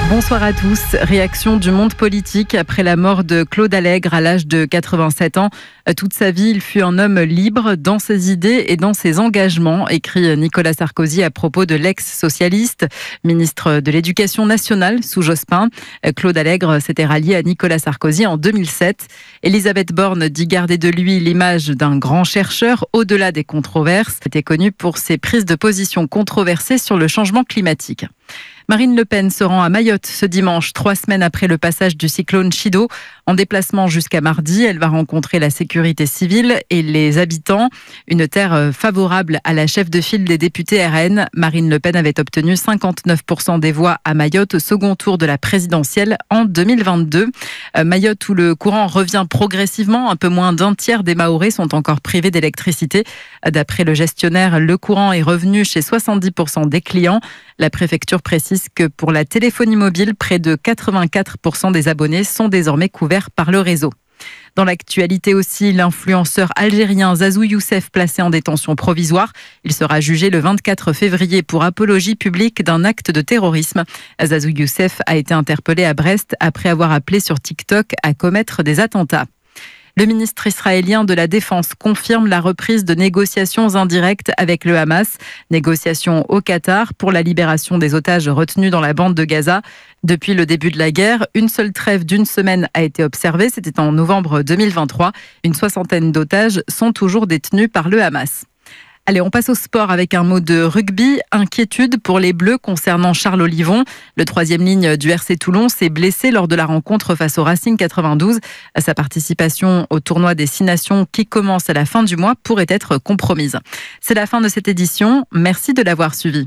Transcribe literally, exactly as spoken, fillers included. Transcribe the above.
Bonsoir à tous. Réaction du monde politique après la mort de Claude Allègre à l'âge de quatre-vingt-sept ans. Toute sa vie, il fut un homme libre dans ses idées et dans ses engagements, écrit Nicolas Sarkozy à propos de l'ex-socialiste, ministre de l'Éducation nationale sous Jospin. Claude Allègre s'était rallié à Nicolas Sarkozy en deux mille sept. Elisabeth Borne dit garder de lui l'image d'un grand chercheur au-delà des controverses. Il était connu pour ses prises de position controversées sur le changement climatique. Marine Le Pen se rend à Mayotte ce dimanche, trois semaines après le passage du cyclone Chido. En déplacement jusqu'à mardi, elle va rencontrer la sécurité civile et les habitants. Une terre favorable à la chef de file des députés R N. Marine Le Pen avait obtenu cinquante-neuf pour cent des voix à Mayotte au second tour de la présidentielle en deux mille vingt-deux. Mayotte où le courant revient progressivement. Un peu moins d'un tiers des Mahorais sont encore privés d'électricité. D'après le gestionnaire, le courant est revenu chez soixante-dix pour cent des clients. La préfecture précise que pour la téléphonie mobile, près de quatre-vingt-quatre pour cent des abonnés sont désormais couverts par le réseau. Dans l'actualité aussi, l'influenceur algérien Zazou Youssef placé en détention provisoire. Il sera jugé le vingt-quatre février pour apologie publique d'un acte de terrorisme. Zazou Youssef a été interpellé à Brest après avoir appelé sur TikTok à commettre des attentats. Le ministre israélien de la Défense confirme la reprise de négociations indirectes avec le Hamas. Négociations au Qatar pour la libération des otages retenus dans la bande de Gaza. Depuis le début de la guerre, une seule trêve d'une semaine a été observée. C'était en novembre deux mille vingt-trois. Une soixantaine d'otages sont toujours détenus par le Hamas. Allez, on passe au sport avec un mot de rugby. Inquiétude pour les Bleus concernant Charles Olivon. Le troisième ligne du R C Toulon s'est blessé lors de la rencontre face au Racing quatre-vingt-douze. Sa participation au tournoi des Six Nations qui commence à la fin du mois pourrait être compromise. C'est la fin de cette édition. Merci de l'avoir suivi.